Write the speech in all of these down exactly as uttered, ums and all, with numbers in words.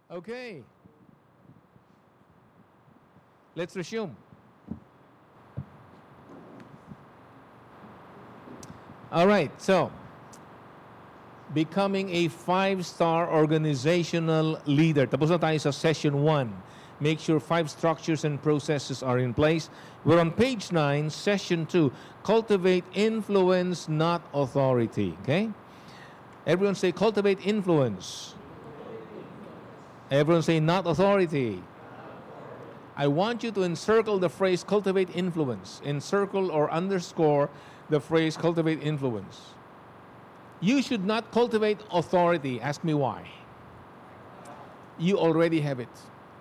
Okay. Let's resume. All right, so becoming a five-star organizational leader. Tapos na tayo sa session one. Make sure five structures and processes are in place. We're on page nine, session two. Cultivate influence, not authority. Okay? Everyone say cultivate influence. Everyone say not authority. I want you to encircle the phrase cultivate influence. Encircle or underscore the phrase cultivate influence. You should not cultivate authority. Ask me why. You already have it.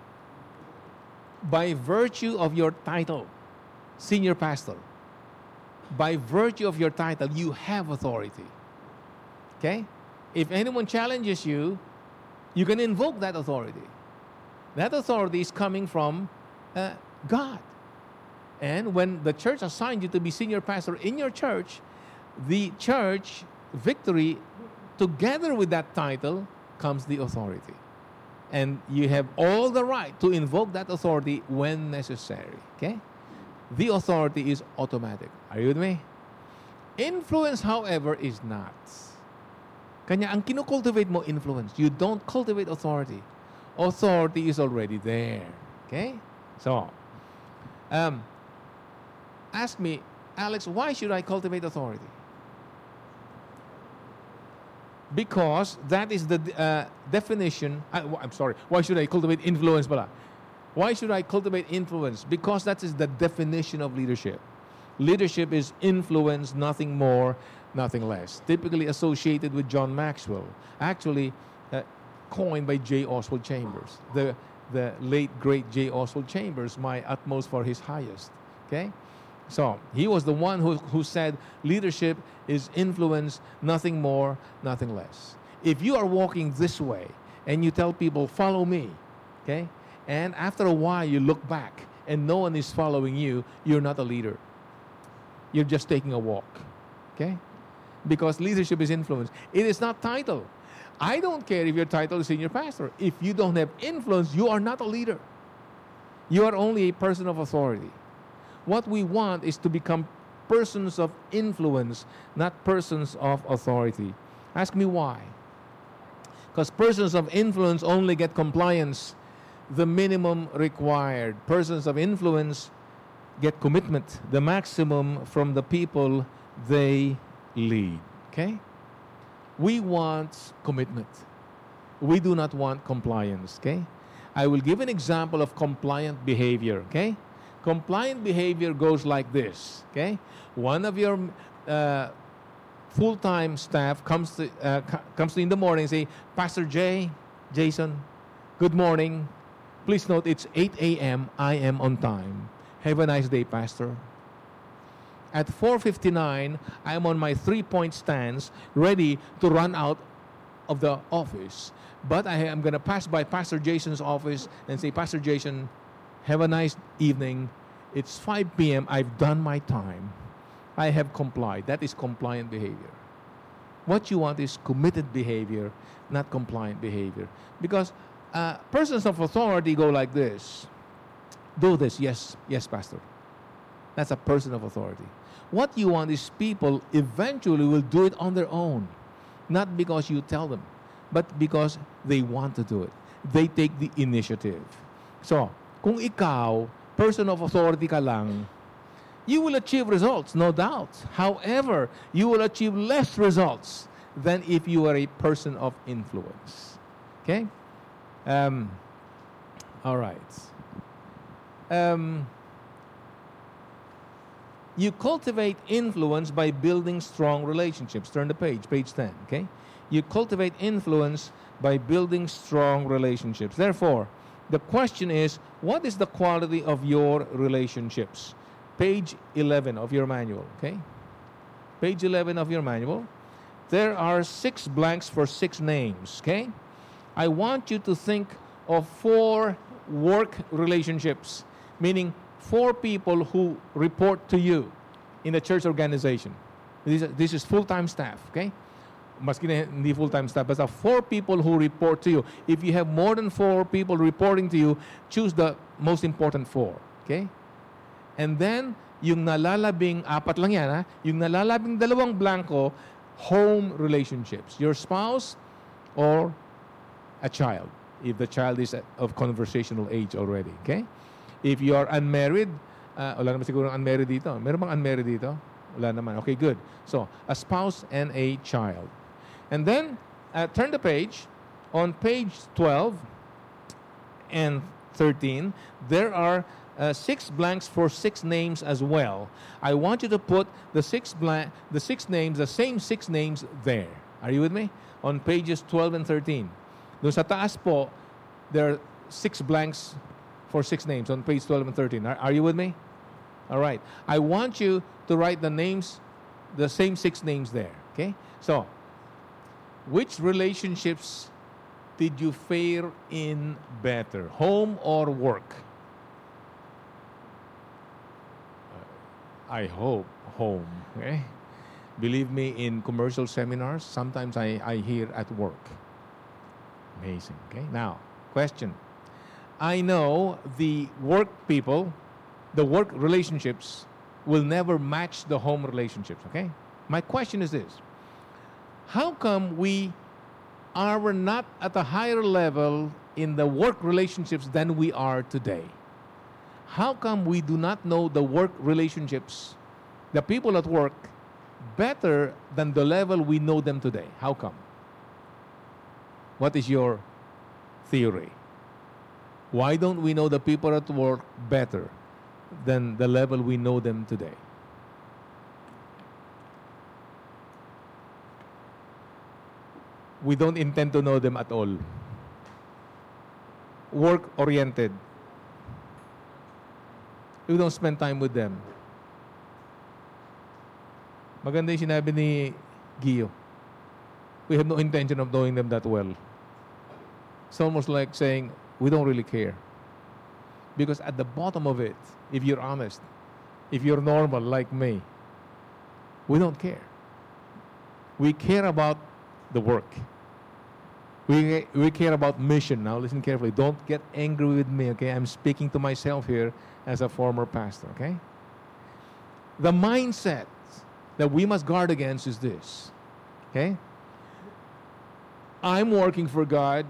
By virtue of your title, senior pastor, by virtue of your title, you have authority. Okay? If anyone challenges you, you can invoke that authority. That authority is coming from uh, God. And when the church assigned you to be senior pastor in your church, the church victory, together with that title, comes the authority. And you have all the right to invoke that authority when necessary. Okay? The authority is automatic. Are you with me? Influence, however, is not. Kanya, ang kinukultivate mo, influence. You don't cultivate authority. Authority is already there. Okay? So, um, ask me, Alex, why should I cultivate authority? Because that is the uh, definition. Uh, I'm sorry. Why should I cultivate influence? Pala? Why should I cultivate influence? Because that is the definition of leadership. Leadership is influence, nothing more, nothing less. Typically associated with John Maxwell. Actually, uh, coined by J. Oswald Chambers. The, the late, great J. Oswald Chambers, my utmost for his highest. Okay? So, he was the one who, who said leadership is influence, nothing more, nothing less. If you are walking this way and you tell people, follow me, okay? And after a while you look back and no one is following you, you're not a leader. You're just taking a walk, okay? Because leadership is influence. It is not title. I don't care if your title is senior pastor. If you don't have influence, you are not a leader. You are only a person of authority. What we want is to become persons of influence, not persons of authority. Ask me why. Because persons of influence only get compliance, the minimum required. Persons of influence get commitment, the maximum from the people they lead. Okay? We want commitment. We do not want compliance. Okay? I will give an example of compliant behavior. Okay? Compliant behavior goes like this, okay? One of your uh, full-time staff comes to, uh, comes to in the morning and say, Pastor Jay, Jason, good morning. Please note it's eight a.m. I am on time. Have a nice day, Pastor. At four fifty-nine, I am on my three-point stance, ready to run out of the office. But I am going to pass by Pastor Jason's office and say, Pastor Jason, have a nice evening. It's five p.m. I've done my time. I have complied. That is compliant behavior. What you want is committed behavior, not compliant behavior. Because uh, persons of authority go like this. Do this. Yes, yes, Pastor. That's a person of authority. What you want is people eventually will do it on their own. Not because you tell them, but because they want to do it. They take the initiative. So, kung ikaw, person of authority ka lang, you will achieve results, no doubt. However, you will achieve less results than if you are a person of influence. Okay? Um, all right. Um, you cultivate influence by building strong relationships. Turn the page, page ten. Okay? You cultivate influence by building strong relationships. Therefore, the question is, what is the quality of your relationships? Page eleven of your manual, okay? Page eleven of your manual. There are six blanks for six names, okay? I want you to think of four work relationships, meaning four people who report to you in a church organization. This, this is full-time staff, okay? maski na hindi full-time staff, basta four people who report to you. If you have more than four people reporting to you, choose the most important four. Okay? And then, yung nalalabing, apat lang yan ha, yung nalalabing dalawang blanco, home relationships. Your spouse or a child, if the child is of conversational age already. Okay? If you are unmarried, uh, wala naman siguro unmarried dito. Meron bang unmarried dito? Wala naman. Okay, good. So, a spouse and a child. And then, uh, turn the page. On page twelve and thirteen, there are uh, six blanks for six names as well. I want you to put the six blank, the six names, the same six names there. Are you with me? On pages twelve and thirteen. Doon sa taas po, there are six blanks for six names on page twelve and thirteen. Are, are you with me? All right. I want you to write the names, the same six names there. Okay? So, which relationships did you fare in better? Home or work? I hope home. Okay? Believe me, in commercial seminars, sometimes I, I hear at work. Amazing. Okay? Now, question. I know the work people, the work relationships will never match the home relationships. Okay? My question is this. How come we are not at a higher level in the work relationships than we are today? How come we do not know the work relationships, the people at work, better than the level we know them today? How come? What is your theory? Why don't we know the people at work better than the level we know them today? We don't intend to know them at all. Work-oriented. We don't spend time with them. Maganda yung sinabi ni Gio. We have no intention of knowing them that well. It's almost like saying, we don't really care. Because at the bottom of it, if you're honest, if you're normal like me, we don't care. We care about the work. We, we care about mission. Now listen carefully. Don't get angry with me, okay? I'm speaking to myself here as a former pastor, okay? The mindset that we must guard against is this, okay? I'm working for God.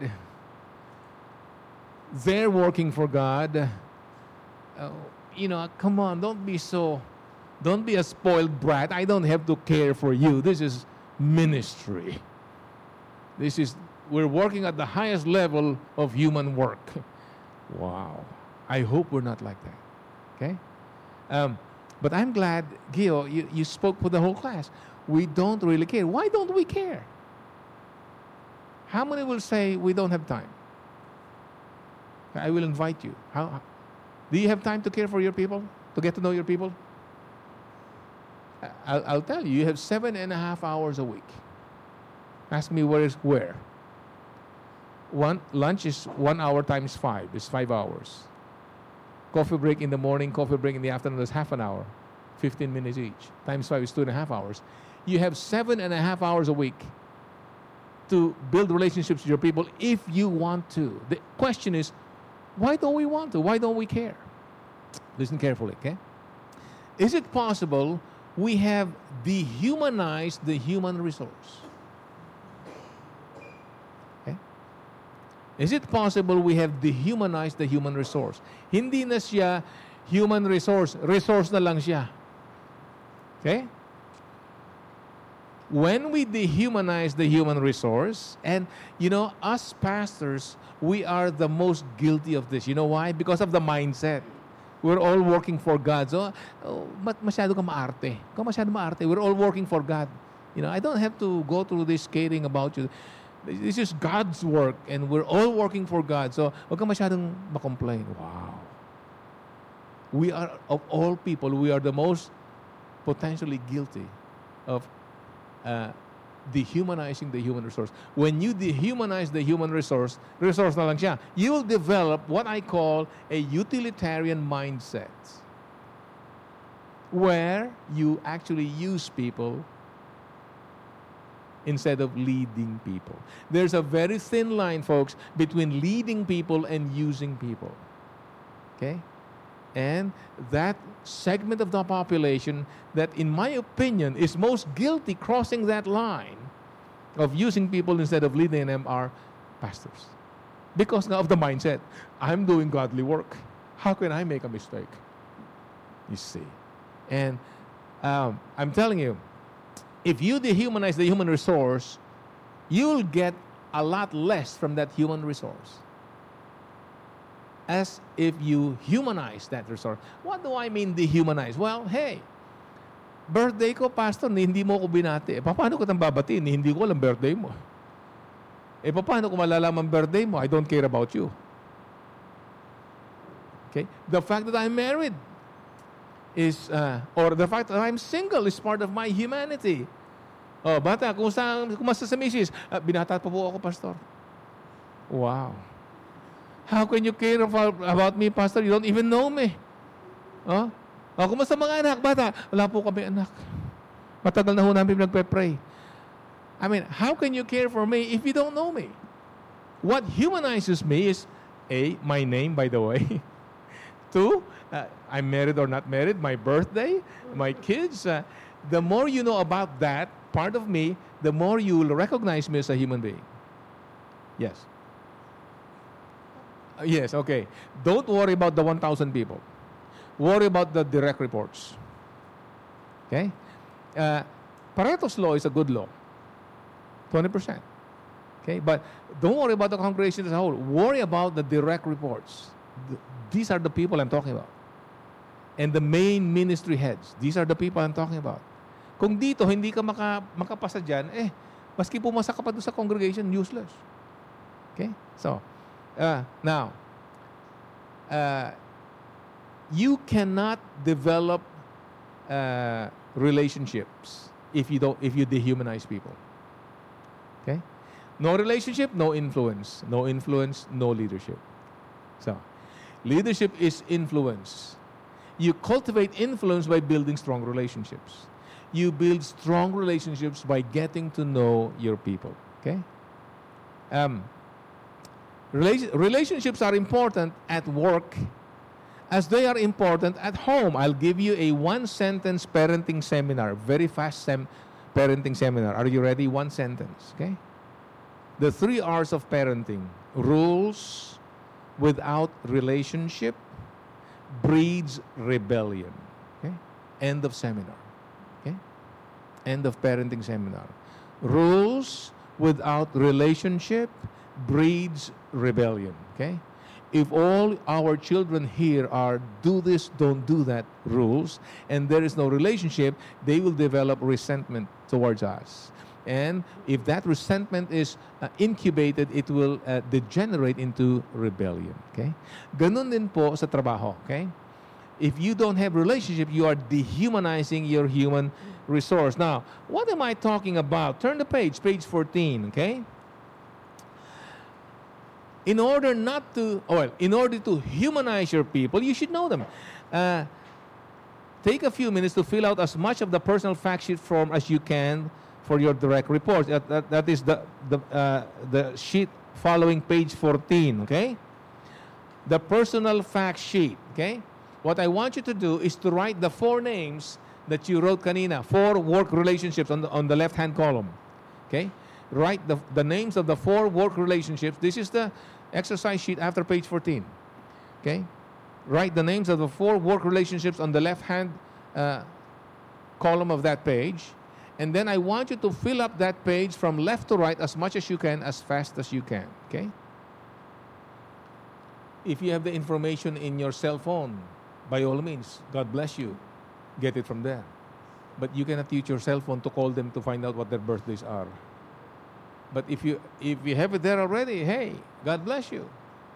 They're working for God. Uh, you know, come on, don't be so, don't be a spoiled brat. I don't have to care for you. This is ministry. This is, we're working at the highest level of human work. Wow. I hope we're not like that. Okay? Um, but I'm glad, Gio, you, you spoke for the whole class. We don't really care. Why don't we care? How many will say we don't have time? I will invite you. How, do you have time to care for your people? To get to know your people? I'll, I'll tell you, you have seven and a half hours a week. Ask me where is where. One lunch is one hour times five. It's five hours. Coffee break in the morning, coffee break in the afternoon is half an hour. Fifteen minutes each. Times five is two and a half hours. You have seven and a half hours a week to build relationships with your people if you want to. The question is, why don't we want to? Why don't we care? Listen carefully, okay? Is it possible we have dehumanized the human resource? Okay? Is it possible we have dehumanized the human resource? Hindi na siya human resource, resource na lang siya. Okay? When we dehumanize the human resource, and you know, us pastors, we are the most guilty of this. You know why? Because of the mindset. We're all working for God. So, oh, but masyado ka maarte. Ka masyado maarte. We're all working for God. You know, I don't have to go through this caring about you. This is God's work, and we're all working for God. So, wag ka masyadong makomplain. Wow. We are, of all people, we are the most potentially guilty of uh, dehumanizing the human resource. When you dehumanize the human resource, resource na lang siya, you will develop what I call a utilitarian mindset, where you actually use people instead of leading people. There's a very thin line, folks, between leading people and using people. Okay? And that segment of the population that, in my opinion, is most guilty crossing that line of using people instead of leading them are pastors. Because of the mindset, I'm doing godly work. How can I make a mistake? You see. And um, I'm telling you, if you dehumanize the human resource, you'll get a lot less from that human resource. As if you humanize that resource. What do I mean dehumanize? Well, hey, birthday ko, pastor, hindi mo ko binati. Eh, paano ko itang babatiin? Hindi ko alam birthday mo. Eh, paano ko malalaman birthday mo? I don't care about you. Okay? The fact that I'm married is, uh, or the fact that I'm single is part of my humanity. Oh, bata, kumusta, kumusta sa misis? Uh, binata pa po ako, pastor. Wow. How can you care about me, pastor? You don't even know me. Oh? Oh, kumusta mga anak, bata? Wala po kami anak. Matagal na ho namin nagpe-pray. I mean, how can you care for me if you don't know me? What humanizes me is, A, my name, by the way. Two, uh, I'm married or not married, my birthday, my kids. Uh, the more you know about that part of me, the more you will recognize me as a human being. Yes. Uh, yes, okay. Don't worry about the one thousand people. Worry about the direct reports. Okay? Uh, Pareto's law is a good law. twenty percent. Okay? But don't worry about the congregation as a whole. Worry about the direct reports. The, these are the people I'm talking about. And the main ministry heads. These are the people I'm talking about. Kung dito, hindi ka maka, makapasa dyan, eh, maski pumasa ka pa doon sa congregation, useless. Okay? So, uh, now, uh, you cannot develop uh, relationships if you don't, if you dehumanize people. Okay? No relationship, no influence. No influence, no leadership. So, leadership is influence. You cultivate influence by building strong relationships. You build strong relationships by getting to know your people. Okay? Um, rela- relationships are important at work as they are important at home. I'll give you a one-sentence parenting seminar. Very fast sem- parenting seminar. Are you ready? One sentence. Okay? The three R's of parenting. Rules without relationship breeds rebellion. Okay? End of seminar. Okay? End of parenting seminar. Rules without relationship breeds rebellion. Okay? If all our children here are do this, don't do that rules, and there is no relationship, they will develop resentment towards us. And if that resentment is uh, incubated, it will uh, degenerate into rebellion. Okay? Ganun din po sa trabaho. Okay? If you don't have relationship, you are dehumanizing your human resource. Now, what am I talking about? Turn the page, page fourteen. Okay? In order not to, well, in order to humanize your people, you should know them. Uh, take a few minutes to fill out as much of the personal fact sheet form as you can for your direct reports. That, that, that is the, the, uh, the sheet following page fourteen, okay? The personal fact sheet, okay? What I want you to do is to write the four names that you wrote kanina, four work relationships on the, on the left-hand column, okay? Write the, the names of the four work relationships. This is the exercise sheet after page fourteen, okay? Write the names of the four work relationships on the left-hand uh, column of that page. And then I want you to fill up that page from left to right as much as you can, as fast as you can, okay? If you have the information in your cell phone, by all means, God bless you. Get it from there. But you cannot use your cell phone to call them to find out what their birthdays are. But if you if you have it there already, hey, God bless you.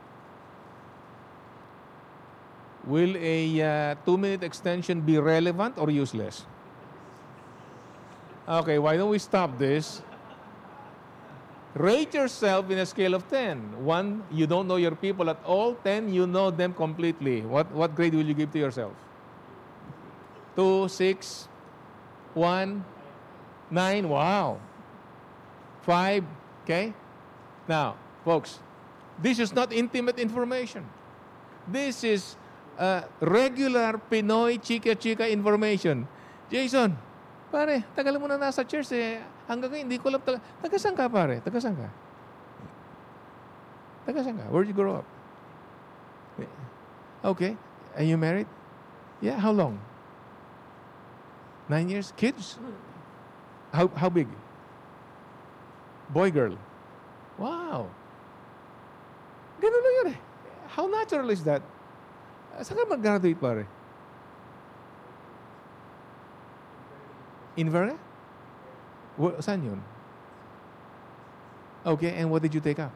Will a uh, two-minute extension be relevant or useless? Okay, why don't we stop this? Rate yourself in a scale of ten. One, you don't know your people at all. Ten, you know them completely. What, what grade will you give to yourself? Two, six, one, nine. Wow. five, okay? Now, folks, this is not intimate information. This is uh, regular Pinoy chika-chika information. Jason, pare, tagal mo na nasa church eh. Hanggang ngayon, hindi ko alam. Taga, taga saan ka, pare? Taga saan ka? Taga saan ka? Where did you grow up? Okay. Are you married? Yeah, how long? Nine years? Kids? How how big? Boy, girl? Wow. Ganun lang yun eh. How natural is that? Saan ka mag-graduate, pare? Inverness? Where, saan yun? Okay, and what did you take up?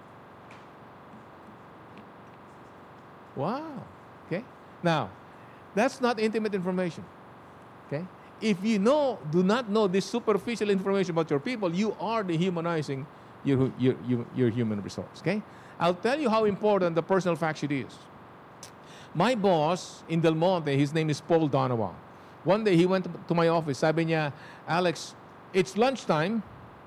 Wow. Okay? Now, that's not intimate information. Okay? If you know, do not know this superficial information about your people, you are dehumanizing your, your, your, your human resource. Okay? I'll tell you how important the personal fact sheet is. My boss in Del Monte, his name is Paul Donovan. One day he went to my office. Sabi niya, Alex, it's lunchtime.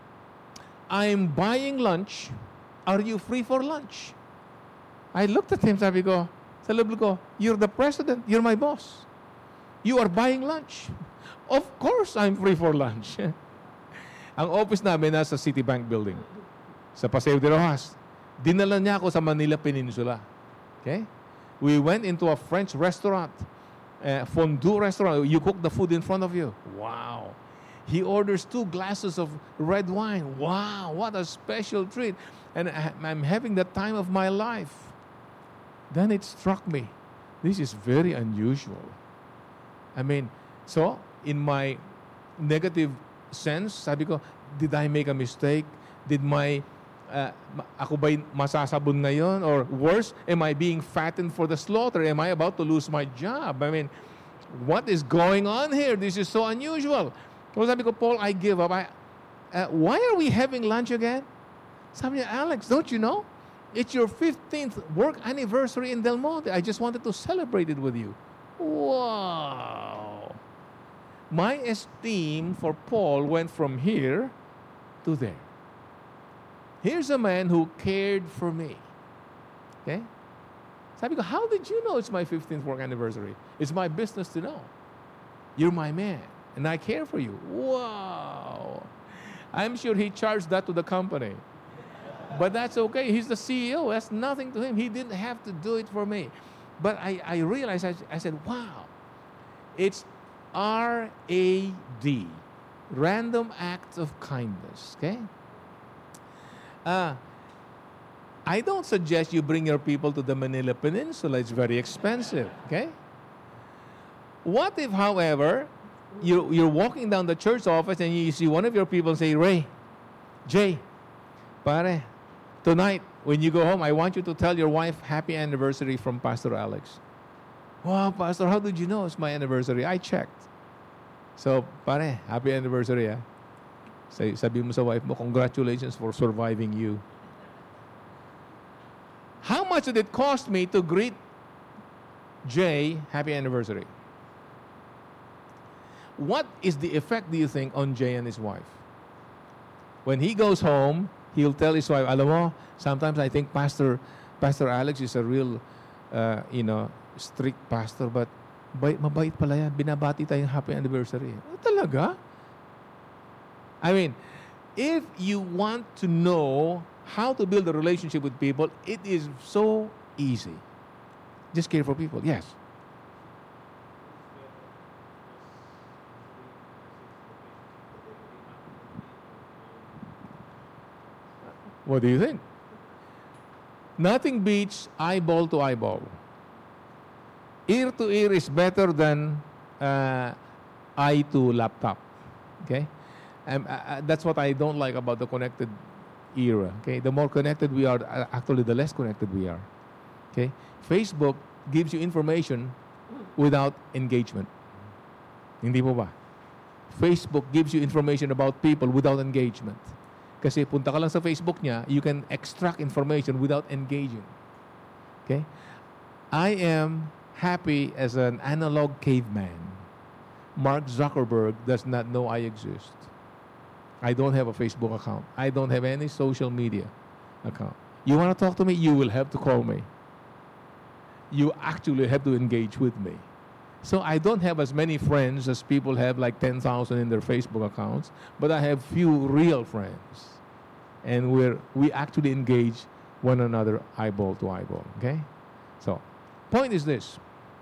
I'm buying lunch. Are you free for lunch? I looked at him, sabi ko, sa loob ko, you're the president, you're my boss. You are buying lunch. Of course, I'm free for lunch. Ang office namin nasa Citibank building, sa Paseo de Rojas. Dinala niya ako sa Manila Peninsula. Okay? We went into a French restaurant, a fondue restaurant. You cook the food in front of you. Wow. He orders two glasses of red wine. Wow, what a special treat. And I'm having the time of my life. Then it struck me, this is very unusual. I mean, so in my negative sense, sabi ko, did I make a mistake? Did my, uh, ako ba'y masasabon ngayon? Or worse, am I being fattened for the slaughter? Am I about to lose my job? I mean, what is going on here? This is so unusual. So sabi ko, Paul, I give up. I, uh, why are we having lunch again? Sabi niya, Alex, don't you know? It's your fifteenth work anniversary in Del Monte. I just wanted to celebrate it with you. Wow. My esteem for Paul went from here to there. Here's a man who cared for me. Okay? Sabi ko, how did you know it's my fifteenth work anniversary? It's my business to know. You're my man, and I care for you. Wow. I'm sure he charged that to the company. But that's okay. He's the C E O. That's nothing to him. He didn't have to do it for me. But I, I realized, I, I said, wow. It's R A D. Random acts of kindness. Okay? Uh, I don't suggest you bring your people to the Manila Peninsula. It's very expensive. Okay? What if, however, you, you're walking down the church office and you see one of your people say, Ray, Jay, pare, tonight, when you go home, I want you to tell your wife happy anniversary from Pastor Alex. Wow, Pastor, how did you know it's my anniversary? I checked. So, pare, happy anniversary, ah. Say, sabi mo sa wife mo, congratulations for surviving you. How much did it cost me to greet Jay happy anniversary? What is the effect, do you think, on Jay and his wife? When he goes home, he'll tell his wife, alam mo, sometimes I think Pastor Pastor Alex is a real, uh, you know, strict pastor, but bait, mabait pala yan. Binabati tayong happy anniversary. Oh, talaga? I mean, if you want to know how to build a relationship with people, it is so easy. Just care for people. Yes. What do you think? Nothing beats eyeball to eyeball. Ear to ear is better than uh, eye to laptop. Okay? And, uh, that's what I don't like about the connected era. Okay? The more connected we are, uh, actually the less connected we are. Okay? Facebook gives you information without engagement. Hindi po ba? Facebook gives you information about people without engagement. Kasi punta ka lang sa Facebook niya, you can extract information without engaging. Okay? I am happy as an analog caveman. Mark Zuckerberg does not know I exist. I don't have a Facebook account. I don't have any social media account. You want to talk to me? You will have to call me. You actually have to engage with me. So I don't have as many friends as people have, like ten thousand in their Facebook accounts, but I have few real friends. And we're, we actually engage one another eyeball to eyeball, okay? So, point is this.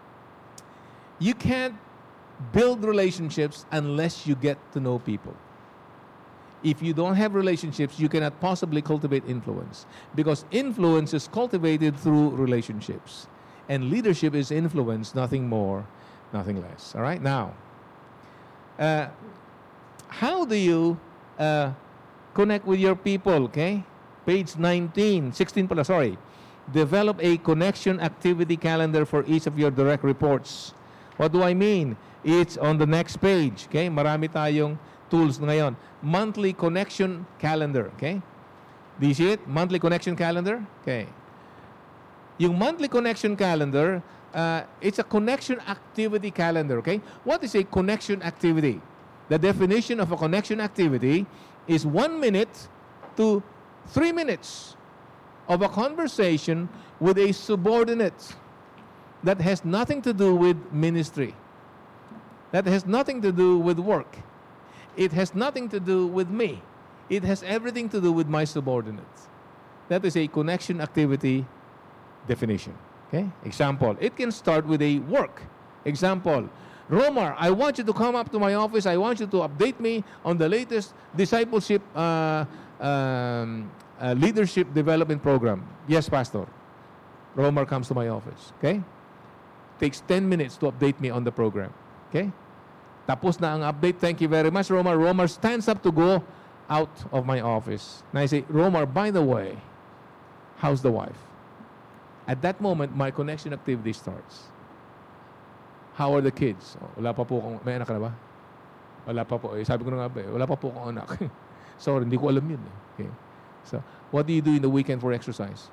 You can't build relationships unless you get to know people. If you don't have relationships, you cannot possibly cultivate influence, because influence is cultivated through relationships. And leadership is influence, nothing more, nothing less. All right? Now, uh, how do you uh, connect with your people, okay? Page nineteen, sixteen pala, sorry. Develop a connection activity calendar for each of your direct reports. What do I mean? It's on the next page, okay? Marami tayong tools ngayon. Monthly connection calendar, okay? Do you see it? Monthly connection calendar? Okay. Yung monthly connection calendar, uh, it's a connection activity calendar, okay? What is a connection activity? The definition of a connection activity is one minute to three minutes of a conversation with a subordinate that has nothing to do with ministry, that has nothing to do with work. It has nothing to do with me. It has everything to do with my subordinates. That is a connection activity definition. Okay? Example, it can start with a work. Example, Romar, I want you to come up to my office. I want you to update me on the latest discipleship uh, um, uh, leadership development program. Yes, Pastor. Romar comes to my office. Okay? Takes ten minutes to update me on the program. Okay? Tapos na ang update. Thank you very much, Romar. Romar stands up to go out of my office. And I say, Romar, by the way, how's the wife? At that moment, my connection activity starts. How are the kids? Oh, wala pa po akong, may anak ka na ba? Wala pa po. Eh, sabi ko na nga ba, eh, wala pa po akong anak. Sorry, hindi ko alam yun. Eh. Okay. So, what do you do in the weekend for exercise?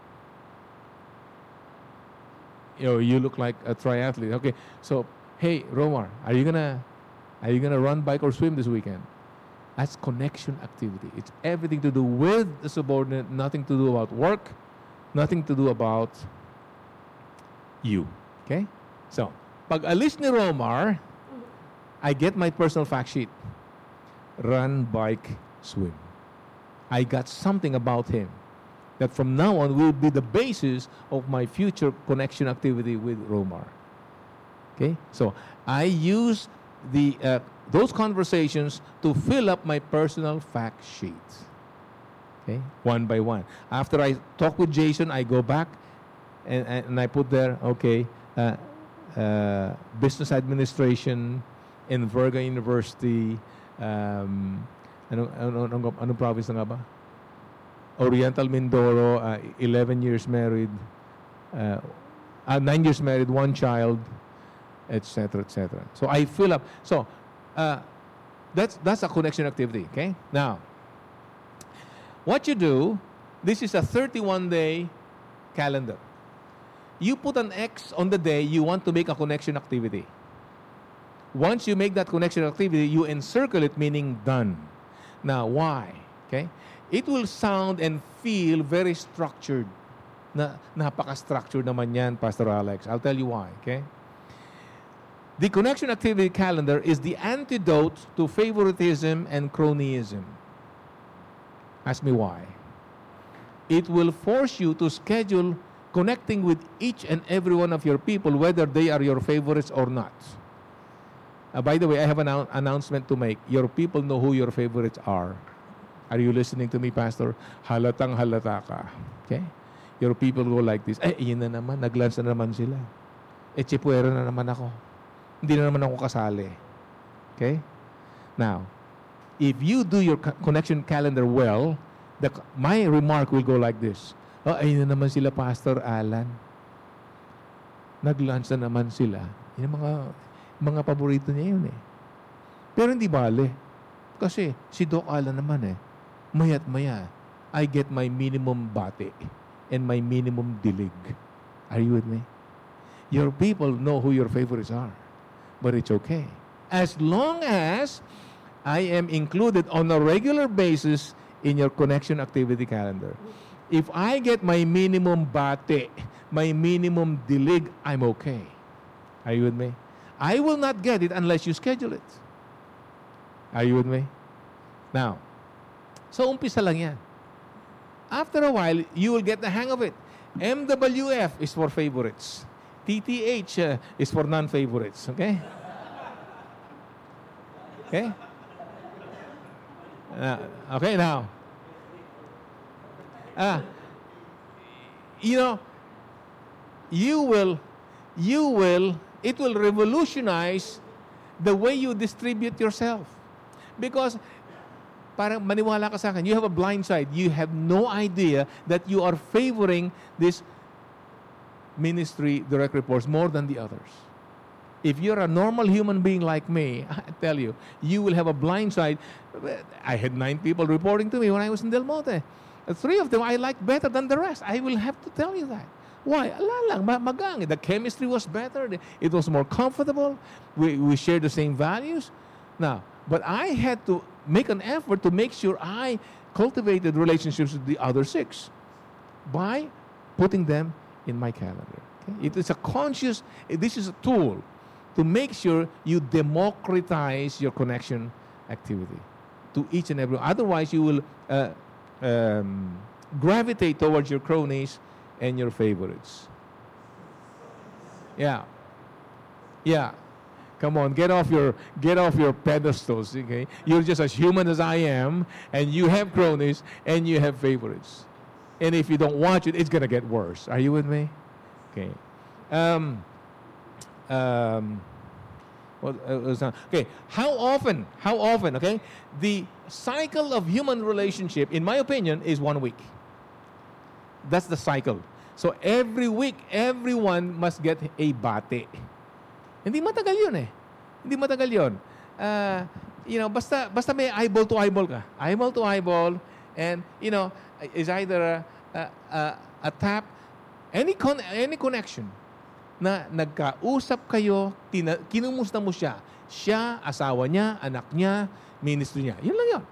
You know, you look like a triathlete. Okay, so, hey, Romar, are you gonna, are you gonna run, bike, or swim this weekend? That's connection activity. It's everything to do with the subordinate, nothing to do about work, nothing to do about you. Okay? So, pag alis ni Romar, I get my personal fact sheet. Run, bike, swim. I got something about him that from now on will be the basis of my future connection activity with Romar. Okay? So, I use the uh, those conversations to fill up my personal fact sheet. Okay? One by one. After I talk with Jason, I go back and, and I put there, okay, uh, uh, business administration in Virga University, um, anong, anong, anong, anong province na nga ba? Oriental Mindoro, uh, eleven years married, uh, uh, nine years married, one child, et cetera, et cetera. So I fill up. So uh, that's that's a connection activity. Okay. Now, what you do? This is a thirty-one day calendar. You put an X on the day you want to make a connection activity. Once you make that connection activity, you encircle it, meaning done. Now, why? Okay. It will sound and feel very structured. Na, napaka-structured naman yan, Pastor Alex. I'll tell you why, okay? The connection activity calendar is the antidote to favoritism and cronyism. Ask me why. It will force you to schedule connecting with each and every one of your people, whether they are your favorites or not. Uh, by the way, I have an annou- announcement to make. Your people know who your favorites are. Are you listening to me, Pastor? Halatang halata ka. Okay? Your people go like this. Eh, yun na naman. Nag-lunch na naman sila. Eh, chipuera na naman ako. Hindi na naman ako kasali. Okay? Now, if you do your co- connection calendar well, the, my remark will go like this. Oh, ayun na naman sila, Pastor Alan. Nag-lunch na naman sila. Yung mga, mga paborito niya yun eh. Pero hindi bale. Kasi si Doc Alan naman eh. Maya't maya, I get my minimum bate and my minimum dilig. Are you with me? Your people know who your favorites are. But it's okay. As long as I am included on a regular basis in your connection activity calendar. If I get my minimum bate, my minimum dilig, I'm okay. Are you with me? I will not get it unless you schedule it. Are you with me? Now, so umpisa lang yan. After a while, you will get the hang of it. M W F is for favorites. T T H uh, is for non-favorites. Okay? Okay? Uh, okay, now. Uh, you know, you will, you will, it will revolutionize the way you distribute yourself. Because, parang maniwala ka sa akin, you have a blind side. You have no idea that you are favoring this ministry direct reports more than the others. If you're a normal human being like me, I tell you, you will have a blind side. I had nine people reporting to me when I was in Del Monte. Three of them I liked better than the rest. I will have to tell you that. Why? Ala lang, magang. The chemistry was better. It was more comfortable. We, we shared the same values. Now, but I had to make an effort to make sure I cultivated relationships with the other six by putting them in my calendar. Okay? It is a conscious, this is a tool to make sure you democratize your connection activity to each and every. Otherwise, you will uh, um, gravitate towards your cronies and your favorites. Yeah. Yeah. Come on, get off your get off your pedestals, okay? You're just as human as I am, and you have cronies and you have favorites. And if you don't watch it, it's gonna get worse. Are you with me? Okay. Um, um, what, uh, okay. How often? How often? Okay. The cycle of human relationship, in my opinion, is one week. That's the cycle. So every week, everyone must get a bate. Hindi matagal yun eh. Hindi matagal yun. Uh, you know, basta, basta may eyeball to eyeball ka. Eyeball to eyeball. And, you know, is either a, a, a, a tap, any con any connection na nagkausap kayo, tina, kinumusta mo siya. Siya, asawa niya, anak niya, ministry niya. Yun lang yun.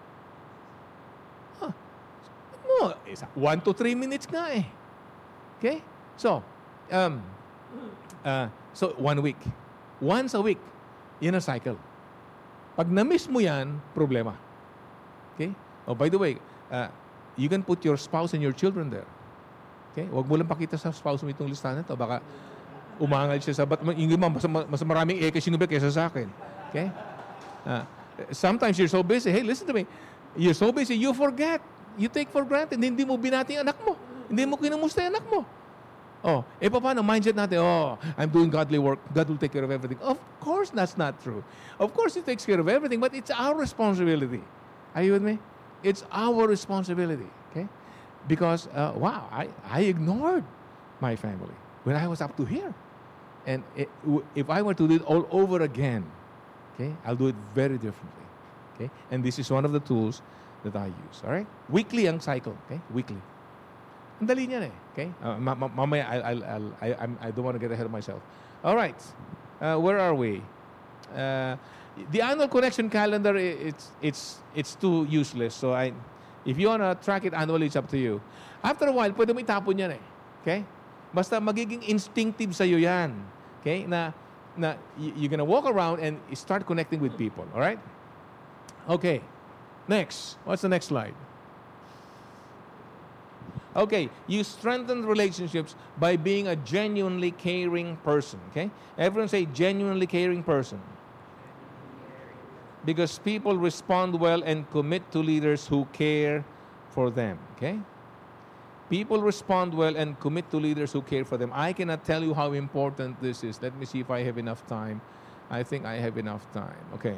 Huh. No, one to three minutes nga eh. Okay? So, um, uh, so one week. Once a week, yun ang cycle. Pag na-miss mo yan, problema. Okay? Oh, by the way, uh, you can put your spouse and your children there. Okay? Huwag mo lang pakita sa spouse mo itong listahan na ito. Baka umangal siya sa, ba't yung iba, mas, mas maraming ekes yung iba kaysa sa akin. Okay? Uh, sometimes you're so busy. Hey, listen to me. You're so busy, you forget. You take for granted. Hindi mo binati ang anak mo. Hindi mo kinumusta ang anak mo. Oh, eh paano mindset natin, oh, I'm doing godly work, God will take care of everything. Of course, that's not true. Of course, He takes care of everything, but it's our responsibility. Are you with me? It's our responsibility, okay? Because, uh, wow, I, I ignored my family when I was up to here. And it, if I were to do it all over again, okay, I'll do it very differently, okay? And this is one of the tools that I use, all right? Weekly ang cycle, okay? Weekly. Ang dali niyan eh. Okay? Uh, ma- ma- mamaya, I'll, I'll, I'll, I, I'm, I don't want to get ahead of myself. All right. Uh, where are we? Uh, the annual connection calendar, it's, it's, it's too useless. So I, if you want to track it annually, it's up to you. After a while, pwede mo itapon yan eh. Okay? Basta magiging instinctive sa'yo yan. Okay? Na, na you're gonna walk around and start connecting with people. All right? Okay. Next. What's the next slide? Okay, you strengthen relationships by being a genuinely caring person, okay? Everyone say genuinely caring person. Because people respond well and commit to leaders who care for them, okay? People respond well and commit to leaders who care for them. I cannot tell you how important this is. Let me see if I have enough time. I think I have enough time, okay.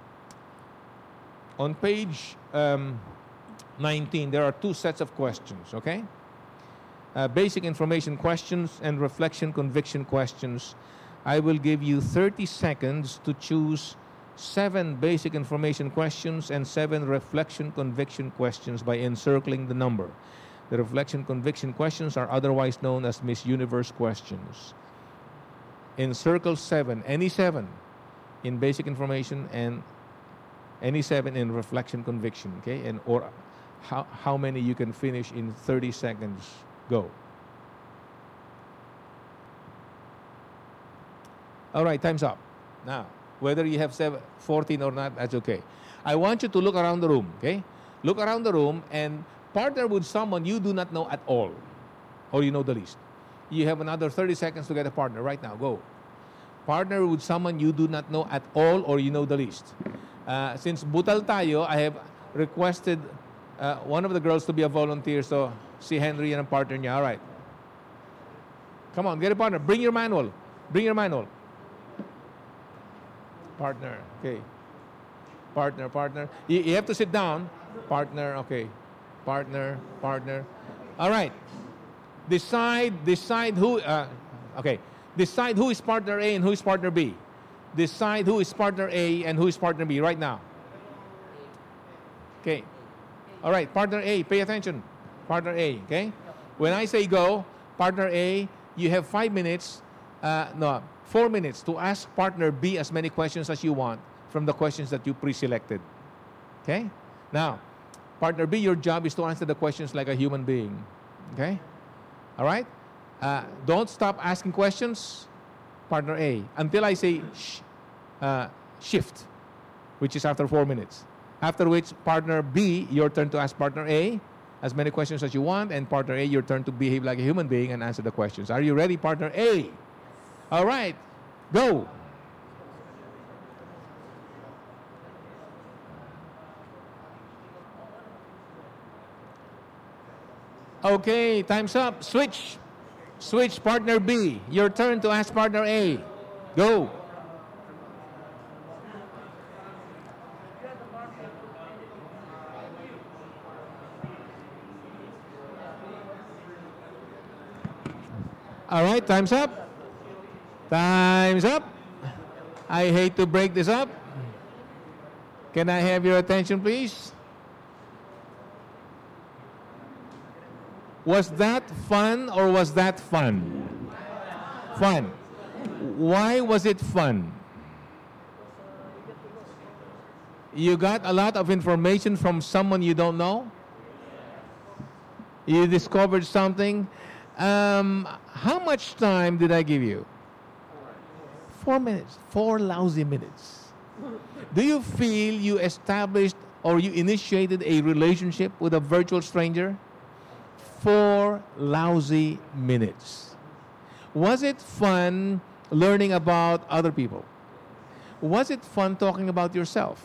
On page... Um, nineteen, there are two sets of questions, okay? Uh, basic information questions and reflection conviction questions. I will give you thirty seconds to choose seven basic information questions and seven reflection conviction questions by encircling the number. The reflection conviction questions are otherwise known as Miss Universe questions. Encircle seven, any seven, in basic information and Any seven in reflection, conviction, okay? And or how, how many you can finish in thirty seconds. Go. All right, time's up. Now, whether you have seven, fourteen or not, that's okay. I want you to look around the room, okay? Look around the room and partner with someone you do not know at all, or you know the least. You have another thirty seconds to get a partner. Right now, go. Partner with someone you do not know at all or you know the least. Uh, since butal tayo, I have requested uh, one of the girls to be a volunteer. So, si Henry and ang partner niya. All right. Come on, get a partner. Bring your manual. Bring your manual. Partner. Okay. Partner, partner. You, you have to sit down. Partner, okay. Partner, partner. All right. Decide, decide who, uh, okay. Decide who is partner A and who is partner B. Decide who is partner A and who is partner B right now. Okay. All right, partner A, pay attention. Partner A, okay? When I say go, partner A, you have five minutes, uh, no, four minutes to ask partner B as many questions as you want from the questions that you pre-selected. Okay? Now, partner B, your job is to answer the questions like a human being. Okay? All right? Uh, don't stop asking questions, partner A, until I say sh uh, shift, which is after four minutes. After which, partner B, your turn to ask partner A as many questions as you want, and partner A, your turn to behave like a human being and answer the questions. Are you ready, partner A? All right, go. Okay, time's up. Switch. Switch, partner B. Your turn to ask partner A. Go. All right, time's up. Time's up. I hate to break this up. Can I have your attention, please? Was that fun or was that fun? Fun. Why was it fun? You got a lot of information from someone you don't know? You discovered something? Um, how much time did I give you? Four minutes. Four lousy minutes. Do you feel you established or you initiated a relationship with a virtual stranger? Four lousy minutes. Was it fun learning about other people? Was it fun talking about yourself?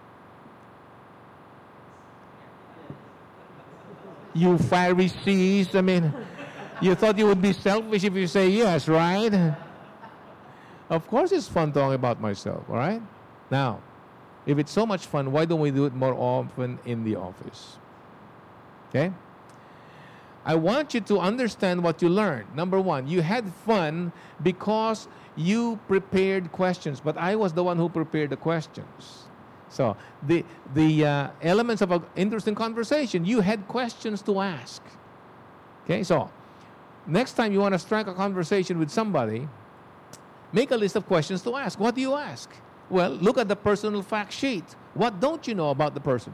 You Pharisees, I mean, you thought you would be selfish if you say yes, right? Of course it's fun talking about myself, all right? Now, if it's so much fun, why don't we do it more often in the office? Okay? I want you to understand what you learned. Number one, you had fun because you prepared questions, but I was the one who prepared the questions. So the, the uh, elements of an interesting conversation, you had questions to ask. Okay, so next time you want to strike a conversation with somebody, make a list of questions to ask. What do you ask? Well, look at the personal fact sheet. What don't you know about the person?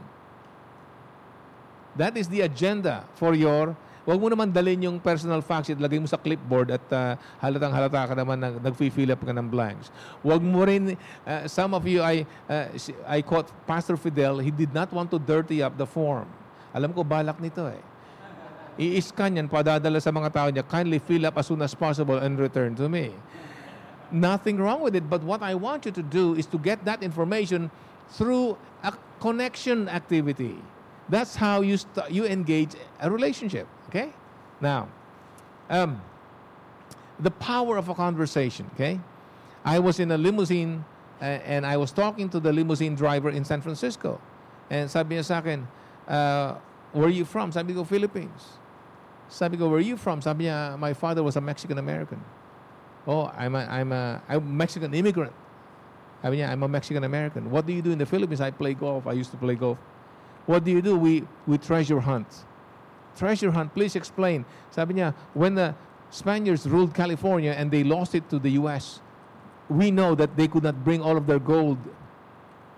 That is the agenda for your... Huwag mo naman dalhin yung personal fact sheet, lagay mo sa clipboard at uh, halatang halata ka naman na nag-fill up ka ng blanks. Huwag mo rin, uh, some of you, I, uh, I caught Pastor Fidel, he did not want to dirty up the form. Alam ko, balak nito eh. I-scan yan, padadala sa mga tao niya, kindly fill up as soon as possible and return to me. Nothing wrong with it, but what I want you to do is to get that information through a connection activity. That's how you st you engage a relationship, okay? Now, um, the power of a conversation, okay? I was in a limousine uh, and I was talking to the limousine driver in San Francisco. And sabi niya sa akin, uh, where are you from? Sabi ko, Philippines. Sabi ko, where are you from? Sabi niya, my father was a Mexican-American. Oh, I'm a, I'm a I'm a Mexican immigrant. Sabi niya, I'm a Mexican-American. What do you do in the Philippines? I play golf. I used to play golf. What do you do? We, we treasure hunt. Treasure hunt, please explain. Sabi niya, when the Spaniards ruled California and they lost it to the U S, we know that they could not bring all of their gold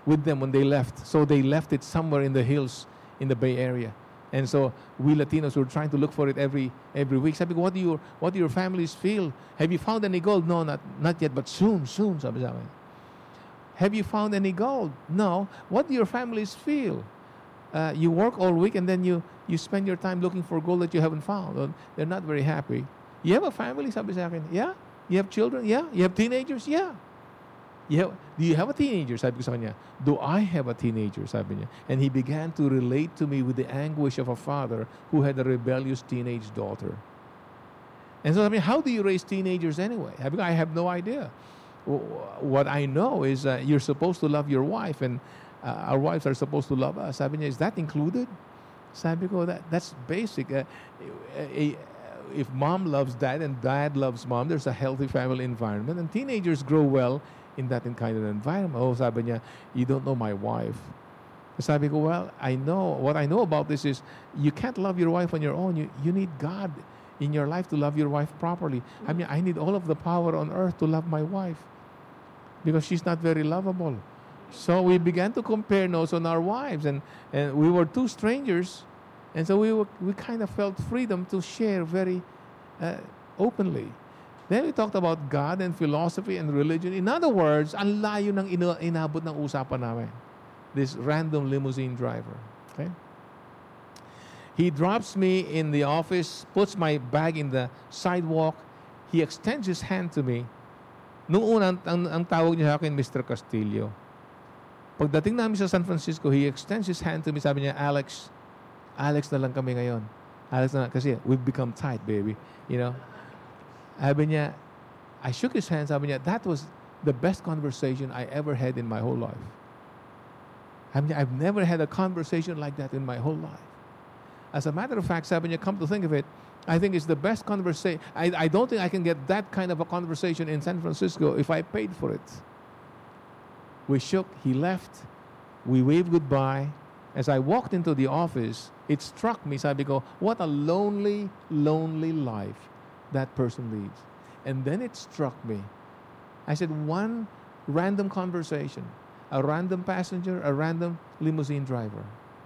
with them when they left. So they left it somewhere in the hills in the Bay Area. And so we Latinos were trying to look for it every every week. Sabi ko, what do your what do your families feel? Have you found any gold? No, not not yet, but soon, soon, sabi sa amin. Have you found any gold? No. What do your families feel? Uh, you work all week and then you, you spend your time looking for gold that you haven't found. Well, they're not very happy. You have a family, sabi sa akin. Yeah. You have children? Yeah. You have teenagers? Yeah. You have, do you have a teenager? Sabi ko sa kanya. Do I have a teenager? Sabi niya. And he began to relate to me with the anguish of a father who had a rebellious teenage daughter. And so I mean, how do you raise teenagers anyway? I have no idea. What I know is uh, you're supposed to love your wife, and uh, our wives are supposed to love us. Sabi niya, is that included? Sabi ko, that, that's basic. Uh, a, a, if mom loves dad and dad loves mom, there's a healthy family environment, and teenagers grow well in that kind of environment. Oh, sabi niya, you don't know my wife. Sabi ko, well, I know. What I know about this is you can't love your wife on your own. You, you need God in your life to love your wife properly. I mean, I need all of the power on earth to love my wife because she's not very lovable. So we began to compare notes on our wives, and, and we were two strangers, and so we were, we kind of felt freedom to share very uh, openly. Then we talked about God and philosophy and religion. In other words, ang layo ng ina- inabot ng usapan namin. This random limousine driver. Okay? He drops me in the office, puts my bag in the sidewalk. He extends his hand to me. Noong una, ang, ang tawag niya sa akin, Mister Castillo. Pagdating namin sa San Francisco, he extends his hand to me. Sabi niya, Alex, Alex na lang kami ngayon. Alex na lang. Kasi we've become tight, baby. You know? Sabi niya, I shook his hand. Sabi niya, that was the best conversation I ever had in my whole life. Sabi niya, I've never had a conversation like that in my whole life. As a matter of fact, sabi niya, come to think of it, I think it's the best conversation. I, I don't think I can get that kind of a conversation in San Francisco if I paid for it. We shook. He left. We waved goodbye. As I walked into the office, it struck me, sabi ko, what a lonely, lonely life that person leads. And then it struck me. I said, one random conversation, a random passenger, a random limousine driver.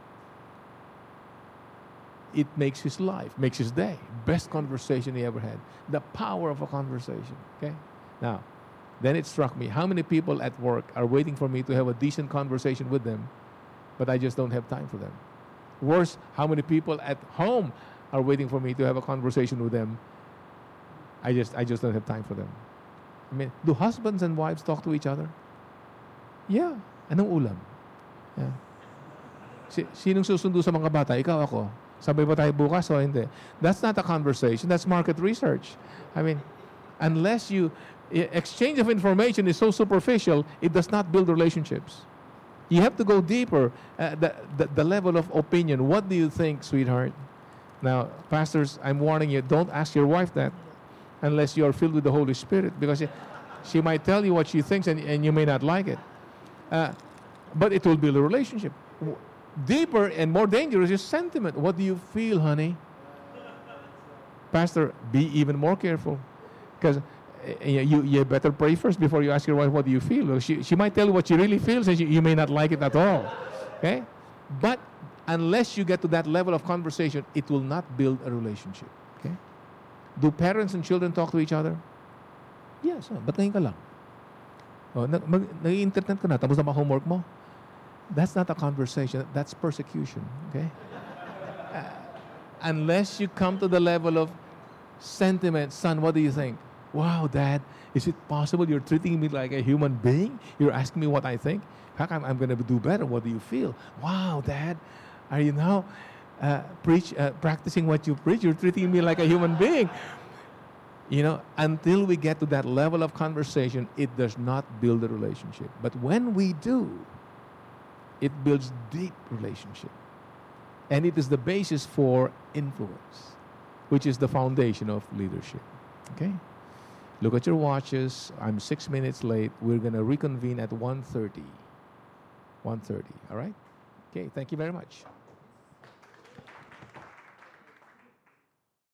It makes his life, makes his day. Best conversation he ever had. The power of a conversation. Okay? Now, then it struck me, how many people at work are waiting for me to have a decent conversation with them, but I just don't have time for them? Worse, how many people at home are waiting for me to have a conversation with them? I just I just don't have time for them. I mean, do husbands and wives talk to each other? Yeah. Anong ulam? Yeah. Si, sinong susundo sa mga bata? Ikaw, ako. Sabay ba tayo bukas o hindi? That's not a conversation. That's market research. I mean, unless you... Exchange of information is so superficial, it does not build relationships. You have to go deeper. Uh, the, the, the level of opinion. What do you think, sweetheart? Now, pastors, I'm warning you, don't ask your wife that unless you are filled with the Holy Spirit, because she, she might tell you what she thinks and, and you may not like it. Uh, but it will build a relationship. Deeper and more dangerous is sentiment. What do you feel, honey? Pastor, be even more careful. Because uh, you, you better pray first before you ask your wife, what do you feel? She, she might tell you what she really feels, and she, you may not like it at all. Okay? But unless you get to that level of conversation, it will not build a relationship. Okay? Do parents and children talk to each other? Yes. Oh, ba't ngayon ka lang? Oh, nag-internet ka na, tapos na ba homework mo? That's not a conversation. That's persecution. Okay? Uh, unless you come to the level of sentiment, son, what do you think? Wow, Dad, is it possible you're treating me like a human being? You're asking me what I think? How come I'm going to do better? What do you feel? Wow, Dad, are you now uh, preach, uh, practicing what you preach? You're treating me like a human being. You know, until we get to that level of conversation, it does not build a relationship. But when we do, it builds deep relationship. And it is the basis for influence, which is the foundation of leadership. Okay? Look at your watches. I'm six minutes late. We're going to reconvene at one thirty. one thirty, all right? Okay, thank you very much.